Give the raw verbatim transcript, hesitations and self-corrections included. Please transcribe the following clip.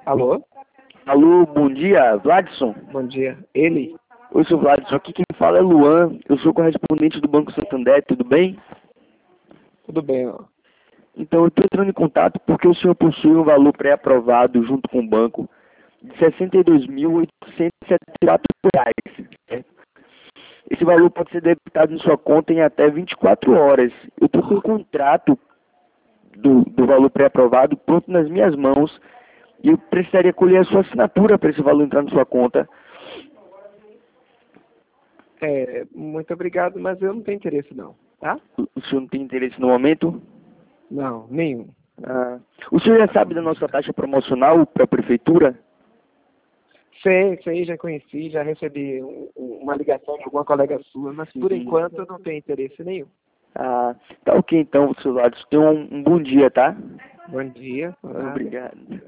Alô? Alô, bom dia, Vladson. Bom dia. Ele? Oi, sou Vladson. Aqui quem fala é Luan. Eu sou correspondente do Banco Santander, tudo bem? Tudo bem, ó. Então, eu estou entrando em contato porque o senhor possui um valor pré-aprovado junto com o banco de sessenta e dois mil oitocentos e setenta e quatro reais. Certo? Esse valor pode ser debitado em sua conta em até vinte e quatro horas. Eu estou com o contrato do, do valor pré-aprovado pronto nas minhas mãos e eu precisaria colher a sua assinatura para esse valor entrar na sua conta. É, muito obrigado, mas eu não tenho interesse não, tá? O senhor não tem interesse no momento? Não, nenhum. Ah, o senhor já sabe da nossa taxa promocional para a prefeitura? Sei, sei, já conheci, já recebi um- um- uma ligação de alguma colega sua, mas por Sim. enquanto eu não tenho interesse nenhum. Ah, tá ok então, seu lado. Tenha um, um bom dia, tá? Bom dia. Nada. Obrigado.